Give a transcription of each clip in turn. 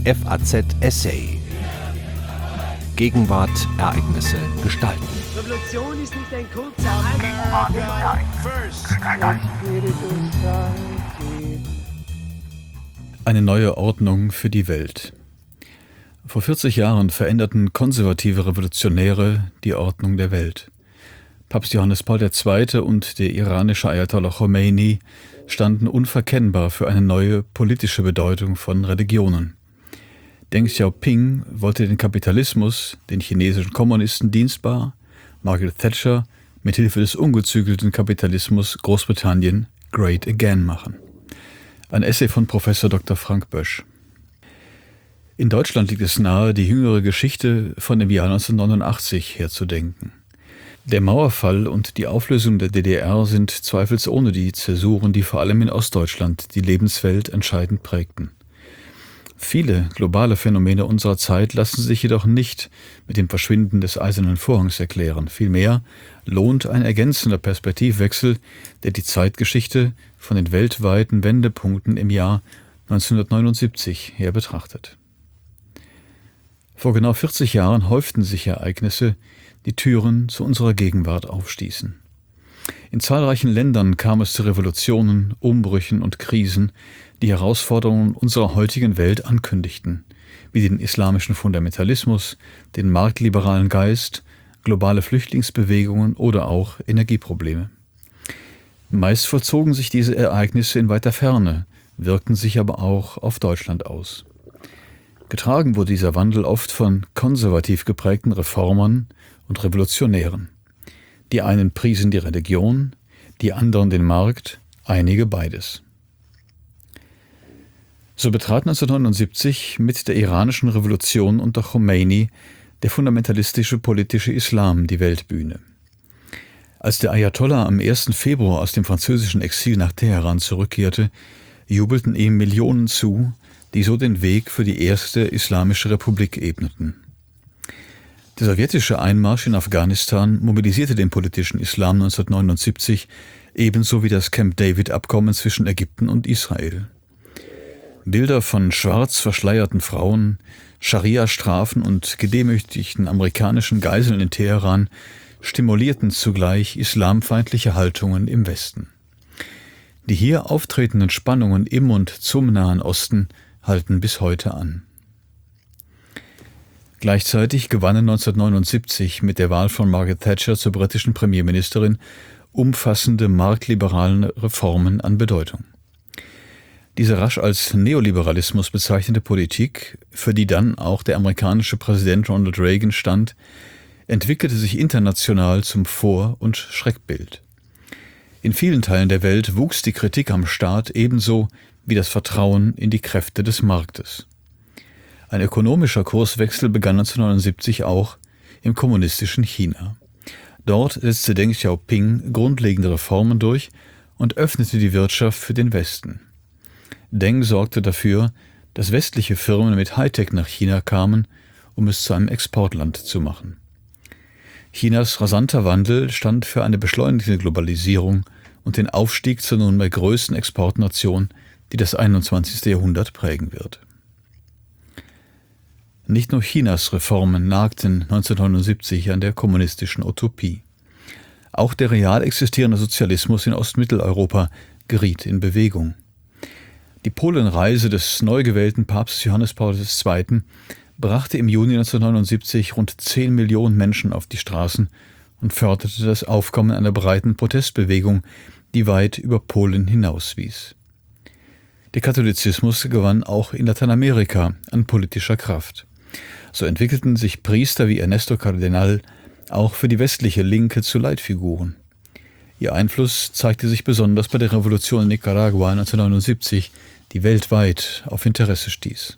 FAZ Essay. Gegenwart, Ereignisse, Gestalten. Revolution ist nicht ein kurzer Eine neue Ordnung für die Welt. Vor 40 Jahren veränderten konservative Revolutionäre die Ordnung der Welt. Papst Johannes Paul II. Und der iranische Ayatollah Khomeini standen unverkennbar für eine neue politische Bedeutung von Religionen. Deng Xiaoping wollte den Kapitalismus, den chinesischen Kommunisten dienstbar, Margaret Thatcher mit Hilfe des ungezügelten Kapitalismus Großbritannien great again machen. Ein Essay von Professor Dr. Frank Bösch. In Deutschland liegt es nahe, die jüngere Geschichte von dem Jahr 1989 herzudenken. Der Mauerfall und die Auflösung der DDR sind zweifelsohne die Zäsuren, die vor allem in Ostdeutschland die Lebenswelt entscheidend prägten. Viele globale Phänomene unserer Zeit lassen sich jedoch nicht mit dem Verschwinden des Eisernen Vorhangs erklären. Vielmehr lohnt ein ergänzender Perspektivwechsel, der die Zeitgeschichte von den weltweiten Wendepunkten im Jahr 1979 her betrachtet. Vor genau 40 Jahren häuften sich Ereignisse, die Türen zu unserer Gegenwart aufstießen. In zahlreichen Ländern kam es zu Revolutionen, Umbrüchen und Krisen, die Herausforderungen unserer heutigen Welt ankündigten, wie den islamischen Fundamentalismus, den marktliberalen Geist, globale Flüchtlingsbewegungen oder auch Energieprobleme. Meist vollzogen sich diese Ereignisse in weiter Ferne, wirkten sich aber auch auf Deutschland aus. Getragen wurde dieser Wandel oft von konservativ geprägten Reformern und Revolutionären. Die einen priesen die Religion, die anderen den Markt, einige beides. So betrat 1979 mit der iranischen Revolution unter Khomeini der fundamentalistische politische Islam die Weltbühne. Als der Ayatollah am 1. Februar aus dem französischen Exil nach Teheran zurückkehrte, jubelten ihm Millionen zu, die so den Weg für die erste islamische Republik ebneten. Der sowjetische Einmarsch in Afghanistan mobilisierte den politischen Islam 1979, ebenso wie das Camp David-Abkommen zwischen Ägypten und Israel. Bilder von schwarz verschleierten Frauen, Scharia-Strafen und gedemütigten amerikanischen Geiseln in Teheran stimulierten zugleich islamfeindliche Haltungen im Westen. Die hier auftretenden Spannungen im und zum Nahen Osten halten bis heute an. Gleichzeitig gewannen 1979 mit der Wahl von Margaret Thatcher zur britischen Premierministerin umfassende marktliberale Reformen an Bedeutung. Diese rasch als Neoliberalismus bezeichnete Politik, für die dann auch der amerikanische Präsident Ronald Reagan stand, entwickelte sich international zum Vor- und Schreckbild. In vielen Teilen der Welt wuchs die Kritik am Staat ebenso wie das Vertrauen in die Kräfte des Marktes. Ein ökonomischer Kurswechsel begann 1979 auch im kommunistischen China. Dort setzte Deng Xiaoping grundlegende Reformen durch und öffnete die Wirtschaft für den Westen. Deng sorgte dafür, dass westliche Firmen mit Hightech nach China kamen, um es zu einem Exportland zu machen. Chinas rasanter Wandel stand für eine beschleunigte Globalisierung und den Aufstieg zur nunmehr größten Exportnation, die das 21. Jahrhundert prägen wird. Nicht nur Chinas Reformen nagten 1979 an der kommunistischen Utopie. Auch der real existierende Sozialismus in Ostmitteleuropa geriet in Bewegung. Die Polenreise des neu gewählten Papstes Johannes Paul II. Brachte im Juni 1979 rund 10 Millionen Menschen auf die Straßen und förderte das Aufkommen einer breiten Protestbewegung, die weit über Polen hinauswies. Der Katholizismus gewann auch in Lateinamerika an politischer Kraft. So entwickelten sich Priester wie Ernesto Cardenal auch für die westliche Linke zu Leitfiguren. Ihr Einfluss zeigte sich besonders bei der Revolution in Nicaragua 1979, die weltweit auf Interesse stieß.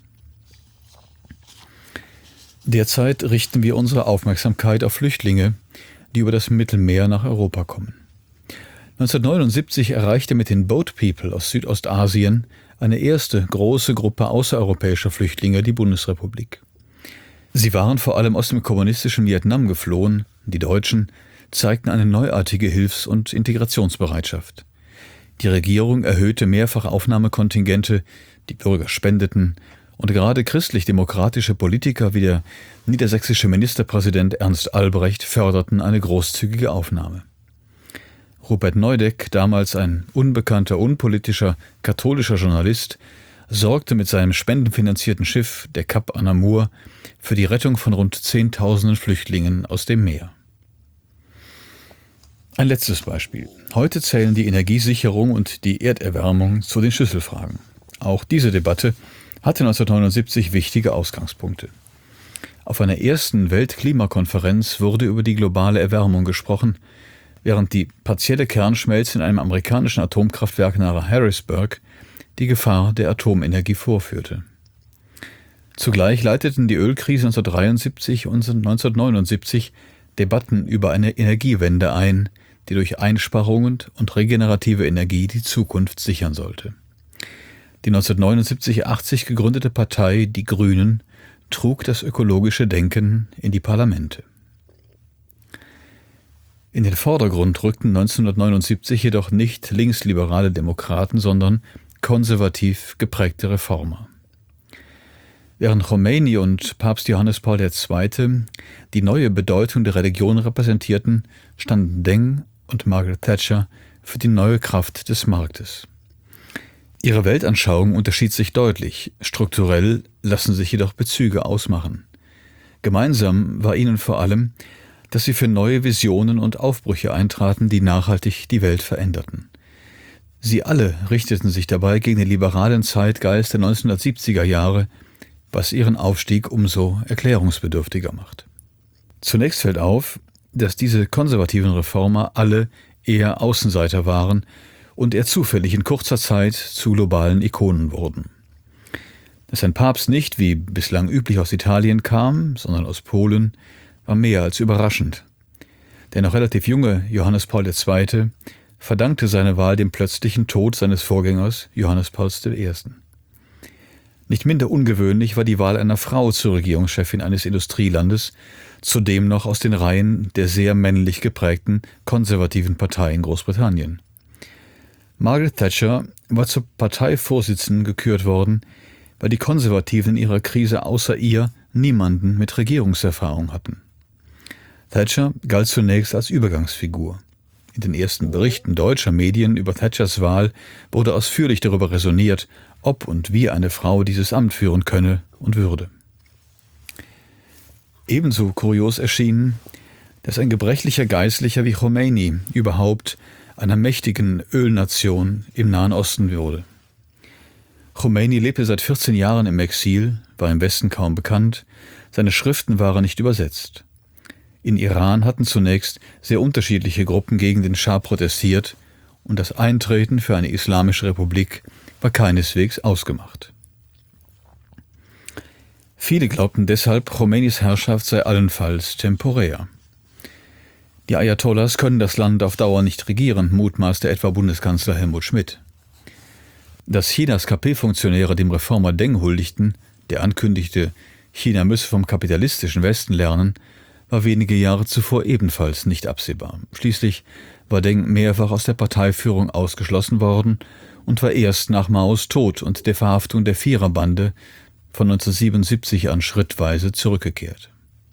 Derzeit richten wir unsere Aufmerksamkeit auf Flüchtlinge, die über das Mittelmeer nach Europa kommen. 1979 erreichte mit den Boat People aus Südostasien eine erste große Gruppe außereuropäischer Flüchtlinge die Bundesrepublik. Sie waren vor allem aus dem kommunistischen Vietnam geflohen. Die Deutschen zeigten eine neuartige Hilfs- und Integrationsbereitschaft. Die Regierung erhöhte mehrfach Aufnahmekontingente, die Bürger spendeten Und gerade christlich-demokratische Politiker wie der niedersächsische Ministerpräsident Ernst Albrecht förderten eine großzügige Aufnahme. Rupert Neudeck, damals ein unbekannter, unpolitischer, katholischer Journalist, sorgte mit seinem spendenfinanzierten Schiff, der Cap Anamur, für die Rettung von rund 10.000 Flüchtlingen aus dem Meer. Ein letztes Beispiel. Heute zählen die Energiesicherung und die Erderwärmung zu den Schlüsselfragen. Auch diese Debatte hatte 1979 wichtige Ausgangspunkte. Auf einer ersten Weltklimakonferenz wurde über die globale Erwärmung gesprochen, während die partielle Kernschmelze in einem amerikanischen Atomkraftwerk nahe Harrisburg die Gefahr der Atomenergie vorführte. Zugleich leiteten die Ölkrise 1973 und 1979 Debatten über eine Energiewende ein, die durch Einsparungen und regenerative Energie die Zukunft sichern sollte. Die 1979/80 gegründete Partei Die Grünen trug das ökologische Denken in die Parlamente. In den Vordergrund rückten 1979 jedoch nicht linksliberale Demokraten, sondern konservativ geprägte Reformer. Während Khomeini und Papst Johannes Paul II. Die neue Bedeutung der Religion repräsentierten, standen Deng und Margaret Thatcher für die neue Kraft des Marktes. Ihre Weltanschauung unterschied sich deutlich, strukturell lassen sich jedoch Bezüge ausmachen. Gemeinsam war ihnen vor allem, dass sie für neue Visionen und Aufbrüche eintraten, die nachhaltig die Welt veränderten. Sie alle richteten sich dabei gegen den liberalen Zeitgeist der 1970er Jahre, was ihren Aufstieg umso erklärungsbedürftiger macht. Zunächst fällt auf, dass diese konservativen Reformer alle eher Außenseiter waren und eher zufällig in kurzer Zeit zu globalen Ikonen wurden. Dass ein Papst nicht, wie bislang üblich, aus Italien kam, sondern aus Polen, war mehr als überraschend. Der noch relativ junge Johannes Paul II. Verdankte seine Wahl dem plötzlichen Tod seines Vorgängers Johannes Pauls I. Nicht minder ungewöhnlich war die Wahl einer Frau zur Regierungschefin eines Industrielandes, zudem noch aus den Reihen der sehr männlich geprägten konservativen Partei in Großbritannien. Margaret Thatcher war zur Parteivorsitzenden gekürt worden, weil die Konservativen in ihrer Krise außer ihr niemanden mit Regierungserfahrung hatten. Thatcher galt zunächst als Übergangsfigur. In den ersten Berichten deutscher Medien über Thatchers Wahl wurde ausführlich darüber räsoniert, ob und wie eine Frau dieses Amt führen könne und würde. Ebenso kurios erschien, dass ein gebrechlicher Geistlicher wie Khomeini überhaupt einer mächtigen Ölnation im Nahen Osten wurde. Khomeini lebte seit 14 Jahren im Exil, war im Westen kaum bekannt, seine Schriften waren nicht übersetzt. In Iran hatten zunächst sehr unterschiedliche Gruppen gegen den Schah protestiert und das Eintreten für eine islamische Republik war keineswegs ausgemacht. Viele glaubten deshalb, Khomeinis Herrschaft sei allenfalls temporär. Die Ayatollahs können das Land auf Dauer nicht regieren, mutmaßte etwa Bundeskanzler Helmut Schmidt. Dass Chinas KP-Funktionäre dem Reformer Deng huldigten, der ankündigte, China müsse vom kapitalistischen Westen lernen, war wenige Jahre zuvor ebenfalls nicht absehbar. Schließlich war Deng mehrfach aus der Parteiführung ausgeschlossen worden und war erst nach Maos Tod und der Verhaftung der Viererbande von 1977 an schrittweise zurückgekehrt.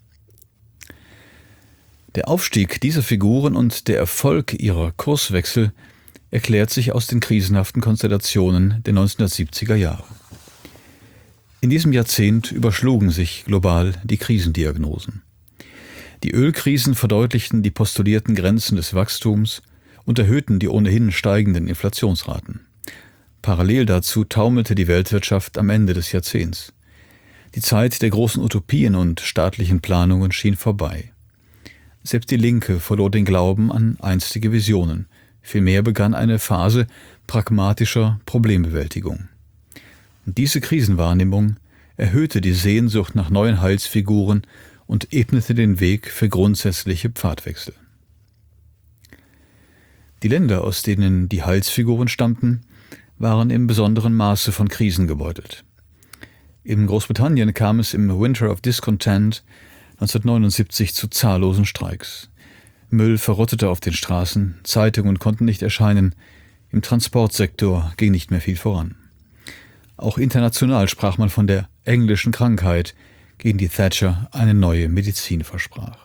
Der Aufstieg dieser Figuren und der Erfolg ihrer Kurswechsel erklärt sich aus den krisenhaften Konstellationen der 1970er Jahre. In diesem Jahrzehnt überschlugen sich global die Krisendiagnosen. Die Ölkrisen verdeutlichten die postulierten Grenzen des Wachstums und erhöhten die ohnehin steigenden Inflationsraten. Parallel dazu taumelte die Weltwirtschaft am Ende des Jahrzehnts. Die Zeit der großen Utopien und staatlichen Planungen schien vorbei. Selbst die Linke verlor den Glauben an einstige Visionen. Vielmehr begann eine Phase pragmatischer Problembewältigung. Und diese Krisenwahrnehmung erhöhte die Sehnsucht nach neuen Heilsfiguren und ebnete den Weg für grundsätzliche Pfadwechsel. Die Länder, aus denen die Heilsfiguren stammten, waren im besonderen Maße von Krisen gebeutelt. In Großbritannien kam es im Winter of Discontent 1979 zu zahllosen Streiks. Müll verrottete auf den Straßen, Zeitungen konnten nicht erscheinen, im Transportsektor ging nicht mehr viel voran. Auch international sprach man von der englischen Krankheit, gegen die Thatcher eine neue Medizin versprach.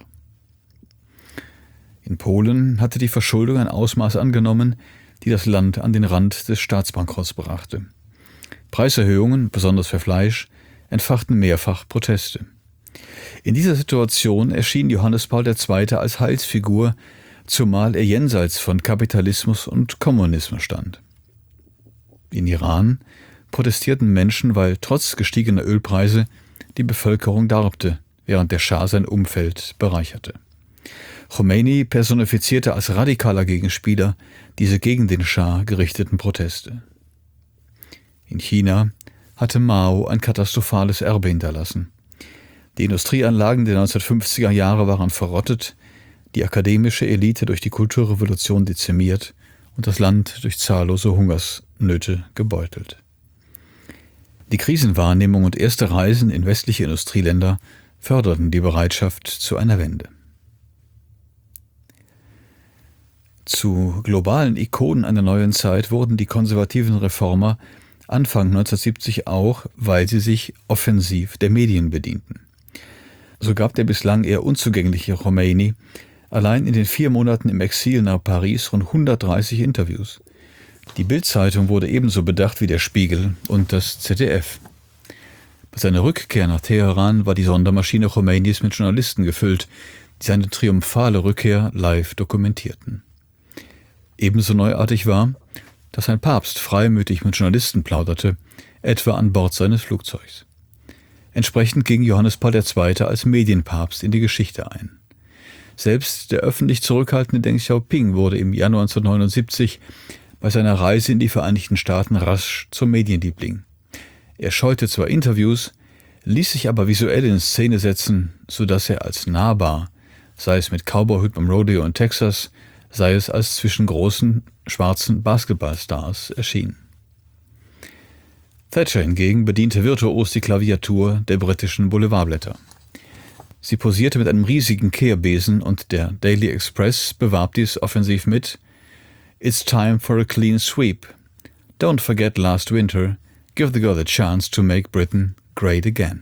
In Polen hatte die Verschuldung ein Ausmaß angenommen, die das Land an den Rand des Staatsbankrotts brachte. Preiserhöhungen, besonders für Fleisch, entfachten mehrfach Proteste. In dieser Situation erschien Johannes Paul II. Als Heilsfigur, zumal er jenseits von Kapitalismus und Kommunismus stand. In Iran protestierten Menschen, weil trotz gestiegener Ölpreise die Bevölkerung darbte, während der Schah sein Umfeld bereicherte. Khomeini personifizierte als radikaler Gegenspieler diese gegen den Schah gerichteten Proteste. In China hatte Mao ein katastrophales Erbe hinterlassen. Die Industrieanlagen der 1950er Jahre waren verrottet, die akademische Elite durch die Kulturrevolution dezimiert und das Land durch zahllose Hungersnöte gebeutelt. Die Krisenwahrnehmung und erste Reisen in westliche Industrieländer förderten die Bereitschaft zu einer Wende. Zu globalen Ikonen einer neuen Zeit wurden die konservativen Reformer Anfang 1970 auch, weil sie sich offensiv der Medien bedienten. So gab der bislang eher unzugängliche Khomeini allein in den 4 Monaten im Exil nach Paris rund 130 Interviews. Die Bild-Zeitung wurde ebenso bedacht wie der Spiegel und das ZDF. Bei seiner Rückkehr nach Teheran war die Sondermaschine Khomeinis mit Journalisten gefüllt, die seine triumphale Rückkehr live dokumentierten. Ebenso neuartig war, dass ein Papst freimütig mit Journalisten plauderte, etwa an Bord seines Flugzeugs. Entsprechend ging Johannes Paul II. Als Medienpapst in die Geschichte ein. Selbst der öffentlich zurückhaltende Deng Xiaoping wurde im Januar 1979 bei seiner Reise in die Vereinigten Staaten rasch zum Medienliebling. Er scheute zwar Interviews, ließ sich aber visuell in Szene setzen, sodass er als nahbar, sei es mit Cowboyhut beim Rodeo in Texas, sei es als zwischen großen, schwarzen Basketballstars erschien. Thatcher hingegen bediente virtuos die Klaviatur der britischen Boulevardblätter. Sie posierte mit einem riesigen Kehrbesen und der Daily Express bewarb dies offensiv mit "It's time for a clean sweep. Don't forget last winter. Give the girl a chance to make Britain great again."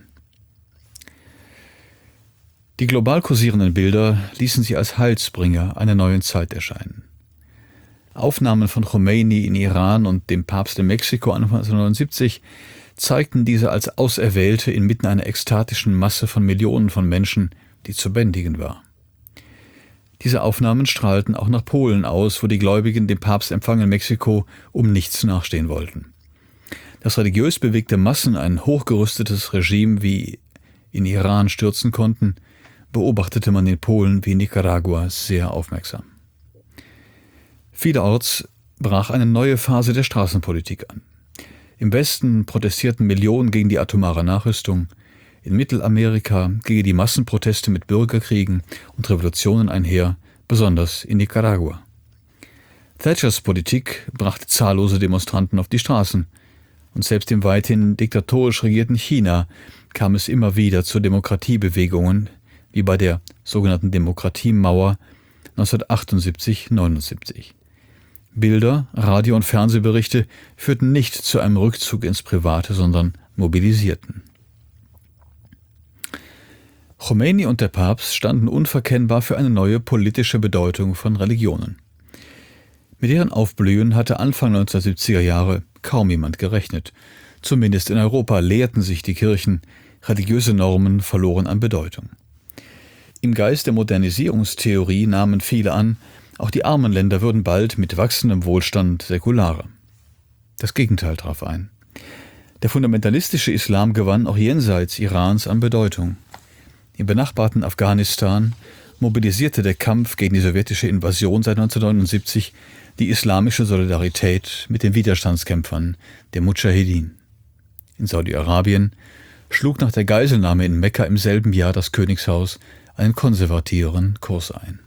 Die global kursierenden Bilder ließen sie als Heilsbringer einer neuen Zeit erscheinen. Aufnahmen von Khomeini in Iran und dem Papst in Mexiko Anfang 1979 zeigten diese als Auserwählte inmitten einer ekstatischen Masse von Millionen von Menschen, die zu bändigen war. Diese Aufnahmen strahlten auch nach Polen aus, wo die Gläubigen dem Papstempfang in Mexiko um nichts nachstehen wollten. Dass religiös bewegte Massen ein hochgerüstetes Regime wie in Iran stürzen konnten, beobachtete man in Polen wie in Nicaragua sehr aufmerksam. Vielerorts brach eine neue Phase der Straßenpolitik an. Im Westen protestierten Millionen gegen die atomare Nachrüstung, in Mittelamerika gingen die Massenproteste mit Bürgerkriegen und Revolutionen einher, besonders in Nicaragua. Thatchers Politik brachte zahllose Demonstranten auf die Straßen, und selbst im weithin diktatorisch regierten China kam es immer wieder zu Demokratiebewegungen, wie bei der sogenannten Demokratiemauer 1978-79. Bilder, Radio- und Fernsehberichte führten nicht zu einem Rückzug ins Private, sondern mobilisierten. Khomeini und der Papst standen unverkennbar für eine neue politische Bedeutung von Religionen. Mit deren Aufblühen hatte Anfang 1970er Jahre kaum jemand gerechnet. Zumindest in Europa leerten sich die Kirchen, religiöse Normen verloren an Bedeutung. Im Geist der Modernisierungstheorie nahmen viele an, auch die armen Länder würden bald mit wachsendem Wohlstand säkularer. Das Gegenteil traf ein. Der fundamentalistische Islam gewann auch jenseits Irans an Bedeutung. Im benachbarten Afghanistan mobilisierte der Kampf gegen die sowjetische Invasion seit 1979 die islamische Solidarität mit den Widerstandskämpfern der Mudschahidin. In Saudi-Arabien schlug nach der Geiselnahme in Mekka im selben Jahr das Königshaus einen konservativeren Kurs ein.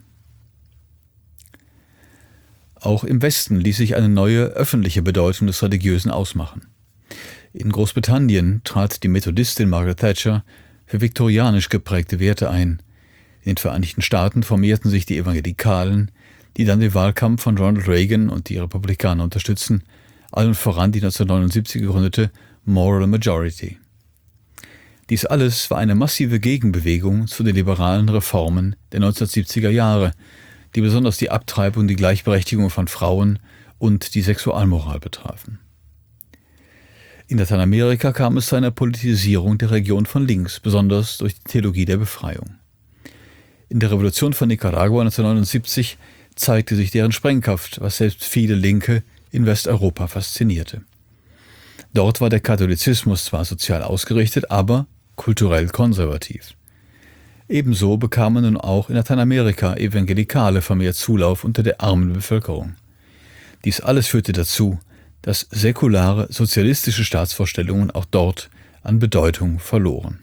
Auch im Westen ließ sich eine neue öffentliche Bedeutung des Religiösen ausmachen. In Großbritannien trat die Methodistin Margaret Thatcher für viktorianisch geprägte Werte ein. In den Vereinigten Staaten formierten sich die Evangelikalen, die dann den Wahlkampf von Ronald Reagan und die Republikaner unterstützten, allen voran die 1979 gegründete Moral Majority. Dies alles war eine massive Gegenbewegung zu den liberalen Reformen der 1970er Jahre, die besonders die Abtreibung, die Gleichberechtigung von Frauen und die Sexualmoral betrafen. In Lateinamerika kam es zu einer Politisierung der Region von links, besonders durch die Theologie der Befreiung. In der Revolution von Nicaragua 1979 zeigte sich deren Sprengkraft, was selbst viele Linke in Westeuropa faszinierte. Dort war der Katholizismus zwar sozial ausgerichtet, aber kulturell konservativ. Ebenso bekamen nun auch in Lateinamerika Evangelikale vermehrt Zulauf unter der armen Bevölkerung. Dies alles führte dazu, dass säkulare, sozialistische Staatsvorstellungen auch dort an Bedeutung verloren.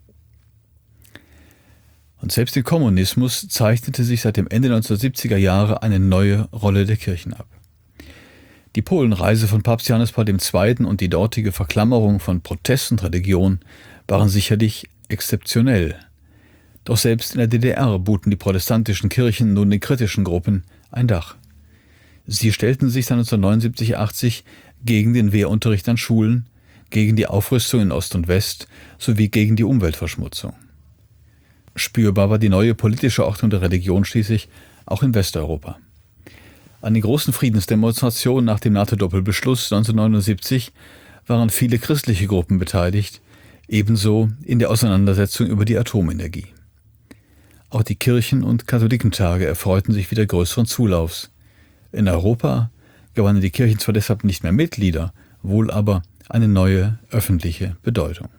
Und selbst im Kommunismus zeichnete sich seit dem Ende der 1970er Jahre eine neue Rolle der Kirchen ab. Die Polenreise von Papst Johannes Paul II. Und die dortige Verklammerung von Protest und Religion waren sicherlich exzeptionell. Doch selbst in der DDR boten die protestantischen Kirchen nun den kritischen Gruppen ein Dach. Sie stellten sich dann 1979/80 gegen den Wehrunterricht an Schulen, gegen die Aufrüstung in Ost und West sowie gegen die Umweltverschmutzung. Spürbar war die neue politische Ordnung der Religion schließlich auch in Westeuropa. An den großen Friedensdemonstrationen nach dem NATO-Doppelbeschluss 1979 waren viele christliche Gruppen beteiligt, ebenso in der Auseinandersetzung über die Atomenergie. Auch die Kirchen- und Katholikentage erfreuten sich wieder größeren Zulaufs. In Europa gewannen die Kirchen zwar deshalb nicht mehr Mitglieder, wohl aber eine neue öffentliche Bedeutung.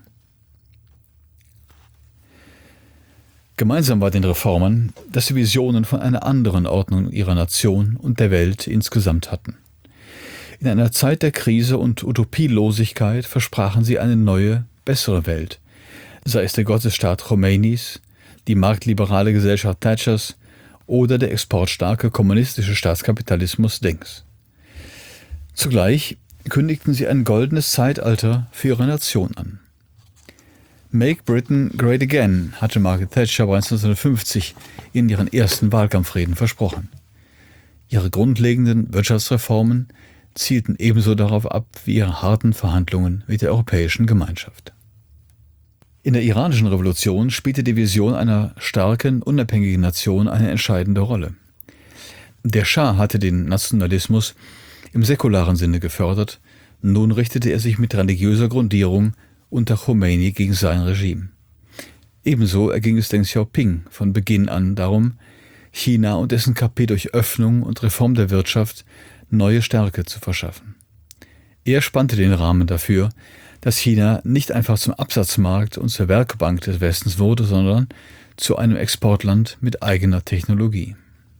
Gemeinsam war den Reformern, dass sie Visionen von einer anderen Ordnung ihrer Nation und der Welt insgesamt hatten. In einer Zeit der Krise und Utopielosigkeit versprachen sie eine neue, bessere Welt, sei es der Gottesstaat Khomeinis, die marktliberale Gesellschaft Thatchers oder der exportstarke kommunistische Staatskapitalismus Dengs. Zugleich kündigten sie ein goldenes Zeitalter für ihre Nation an. Make Britain Great Again hatte Margaret Thatcher bereits 1950 in ihren ersten Wahlkampfreden versprochen. Ihre grundlegenden Wirtschaftsreformen zielten ebenso darauf ab wie ihre harten Verhandlungen mit der Europäischen Gemeinschaft. In der iranischen Revolution spielte die Vision einer starken, unabhängigen Nation eine entscheidende Rolle. Der Schah hatte den Nationalismus im säkularen Sinne gefördert, nun richtete er sich mit religiöser Grundierung unter Khomeini gegen sein Regime. Ebenso erging es Deng Xiaoping von Beginn an darum, China und dessen KP durch Öffnung und Reform der Wirtschaft neue Stärke zu verschaffen. Er spannte den Rahmen dafür, dass China nicht einfach zum Absatzmarkt und zur Werkbank des Westens wurde, sondern zu einem Exportland mit eigener Technologie.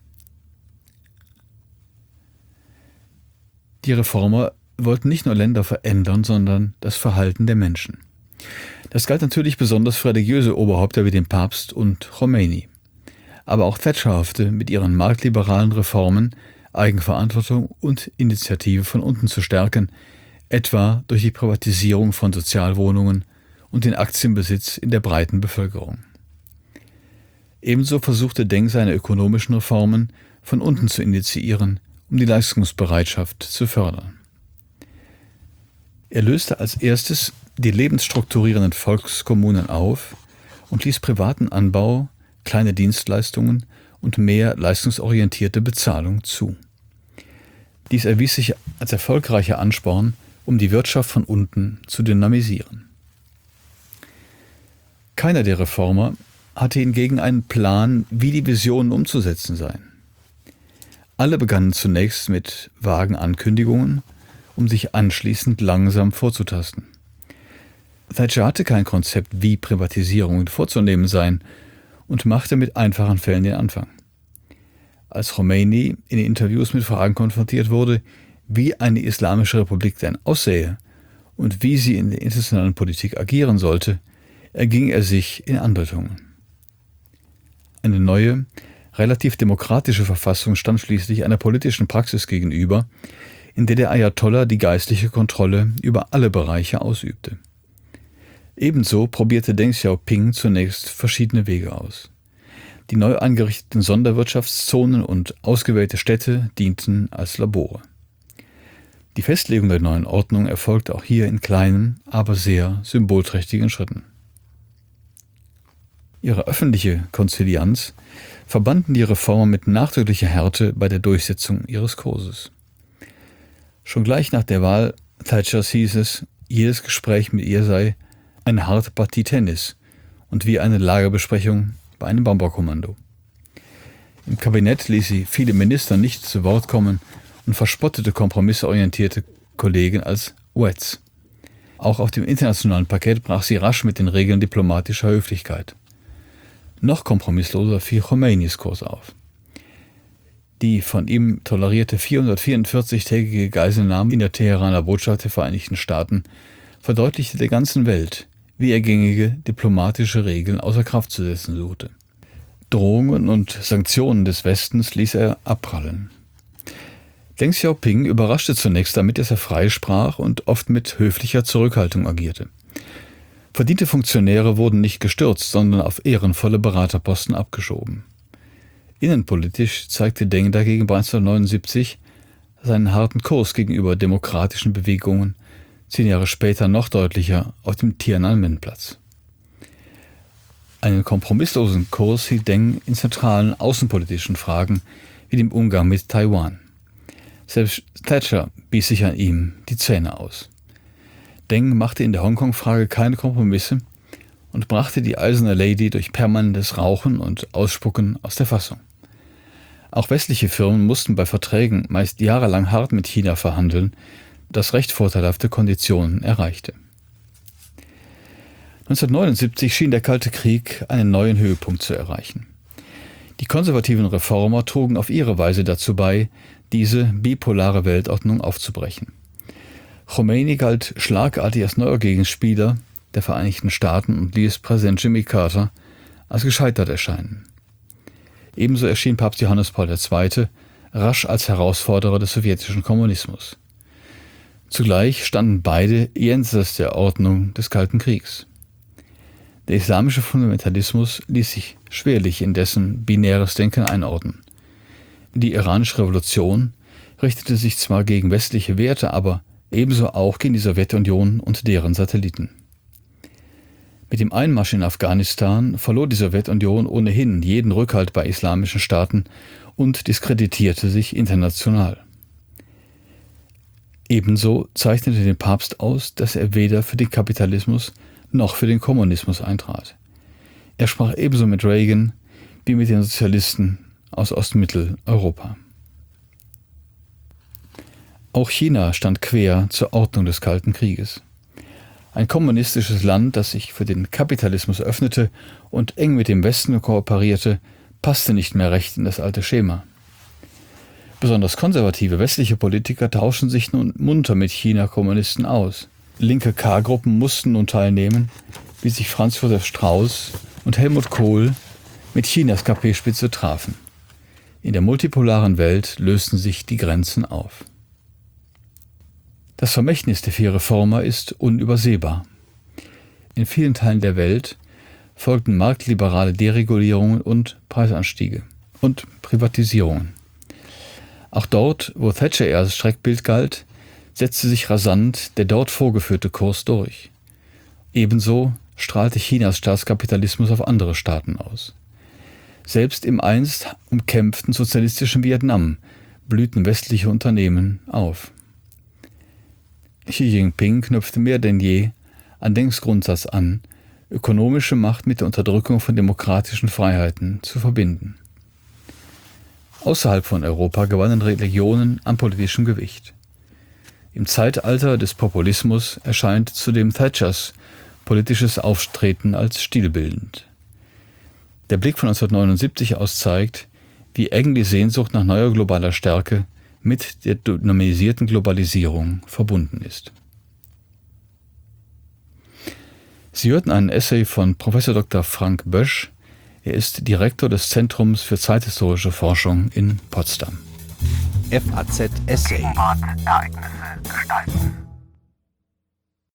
Die Reformer wollten nicht nur Länder verändern, sondern das Verhalten der Menschen. Das galt natürlich besonders für religiöse Oberhäupter wie den Papst und Khomeini. Aber auch Thatcher hoffte, mit ihren marktliberalen Reformen Eigenverantwortung und Initiative von unten zu stärken, etwa durch die Privatisierung von Sozialwohnungen und den Aktienbesitz in der breiten Bevölkerung. Ebenso versuchte Deng seine ökonomischen Reformen von unten zu initiieren, um die Leistungsbereitschaft zu fördern. Er löste als erstes die lebensstrukturierenden Volkskommunen auf und ließ privaten Anbau, kleine Dienstleistungen und mehr leistungsorientierte Bezahlung zu. Dies erwies sich als erfolgreicher Ansporn, um die Wirtschaft von unten zu dynamisieren. Keiner der Reformer hatte hingegen einen Plan, wie die Visionen umzusetzen seien. Alle begannen zunächst mit vagen Ankündigungen, um sich anschließend langsam vorzutasten. Thatcher hatte kein Konzept, wie Privatisierungen vorzunehmen seien, und machte mit einfachen Fällen den Anfang. Als Khomeini in Interviews mit Fragen konfrontiert wurde, wie eine islamische Republik denn aussähe und wie sie in der internationalen Politik agieren sollte, erging er sich in Andeutungen. Eine neue, relativ demokratische Verfassung stand schließlich einer politischen Praxis gegenüber, in der der Ayatollah die geistliche Kontrolle über alle Bereiche ausübte. Ebenso probierte Deng Xiaoping zunächst verschiedene Wege aus. Die neu eingerichteten Sonderwirtschaftszonen und ausgewählte Städte dienten als Labore. Die Festlegung der neuen Ordnung erfolgte auch hier in kleinen, aber sehr symbolträchtigen Schritten. Ihre öffentliche Konzilianz verbanden die Reformer mit nachdrücklicher Härte bei der Durchsetzung ihres Kurses. Schon gleich nach der Wahl Thatchers hieß es, jedes Gespräch mit ihr sei eine harte Partie Tennis und wie eine Lagerbesprechung bei einem Bomberkommando. Im Kabinett ließ sie viele Minister nicht zu Wort kommen und verspottete kompromissorientierte Kollegen als Wets. Auch auf dem internationalen Parkett brach sie rasch mit den Regeln diplomatischer Höflichkeit. Noch kompromissloser fiel Khomeinis Kurs auf. Die von ihm tolerierte 444-tägige Geiselnahme in der Teheraner Botschaft der Vereinigten Staaten verdeutlichte der ganzen Welt, wie er gängige diplomatische Regeln außer Kraft zu setzen suchte. Drohungen und Sanktionen des Westens ließ er abprallen. Deng Xiaoping überraschte zunächst damit, dass er frei sprach und oft mit höflicher Zurückhaltung agierte. Verdiente Funktionäre wurden nicht gestürzt, sondern auf ehrenvolle Beraterposten abgeschoben. Innenpolitisch zeigte Deng dagegen bereits 1979 seinen harten Kurs gegenüber demokratischen Bewegungen, 10 Jahre später noch deutlicher auf dem Tiananmen-Platz. Einen kompromisslosen Kurs hielt Deng in zentralen außenpolitischen Fragen wie dem Umgang mit Taiwan. Selbst Thatcher biss sich an ihm die Zähne aus. Deng machte in der Hongkong-Frage keine Kompromisse und brachte die Eiserne Lady durch permanentes Rauchen und Ausspucken aus der Fassung. Auch westliche Firmen mussten bei Verträgen meist jahrelang hart mit China verhandeln, das recht vorteilhafte Konditionen erreichte. 1979 schien der Kalte Krieg einen neuen Höhepunkt zu erreichen. Die konservativen Reformer trugen auf ihre Weise dazu bei, diese bipolare Weltordnung aufzubrechen. Khomeini galt schlagartig als neuer Gegenspieler der Vereinigten Staaten und ließ Präsident Jimmy Carter als gescheitert erscheinen. Ebenso erschien Papst Johannes Paul II. Rasch als Herausforderer des sowjetischen Kommunismus. Zugleich standen beide jenseits der Ordnung des Kalten Kriegs. Der islamische Fundamentalismus ließ sich schwerlich in dessen binäres Denken einordnen. Die iranische Revolution richtete sich zwar gegen westliche Werte, aber ebenso auch gegen die Sowjetunion und deren Satelliten. Mit dem Einmarsch in Afghanistan verlor die Sowjetunion ohnehin jeden Rückhalt bei islamischen Staaten und diskreditierte sich international. Ebenso zeichnete den Papst aus, dass er weder für den Kapitalismus noch für den Kommunismus eintrat. Er sprach ebenso mit Reagan wie mit den Sozialisten aus Ostmitteleuropa. Auch China stand quer zur Ordnung des Kalten Krieges. Ein kommunistisches Land, das sich für den Kapitalismus öffnete und eng mit dem Westen kooperierte, passte nicht mehr recht in das alte Schema. Besonders konservative westliche Politiker tauschten sich nun munter mit China-Kommunisten aus. Linke K-Gruppen mussten nun teilnehmen, wie sich Franz Josef Strauß und Helmut Kohl mit Chinas KP-Spitze trafen. In der multipolaren Welt lösten sich die Grenzen auf. Das Vermächtnis der 4 Reformer ist unübersehbar. In vielen Teilen der Welt folgten marktliberale Deregulierungen und Preisanstiege und Privatisierungen. Auch dort, wo Thatcher eher als Schreckbild galt, setzte sich rasant der dort vorgeführte Kurs durch. Ebenso strahlte Chinas Staatskapitalismus auf andere Staaten aus. Selbst im einst umkämpften sozialistischen Vietnam blühten westliche Unternehmen auf. Xi Jinping knüpfte mehr denn je an Dengs Grundsatz an, ökonomische Macht mit der Unterdrückung von demokratischen Freiheiten zu verbinden. Außerhalb von Europa gewannen Religionen an politischem Gewicht. Im Zeitalter des Populismus erscheint zudem Thatchers politisches Auftreten als stilbildend. Der Blick von 1979 aus zeigt, wie eng die Sehnsucht nach neuer globaler Stärke mit der dynamisierten Globalisierung verbunden ist. Sie hörten einen Essay von Prof. Dr. Frank Bösch. Er ist Direktor des Zentrums für zeithistorische Forschung in Potsdam. FAZ Essay. Ereignisse gestalten.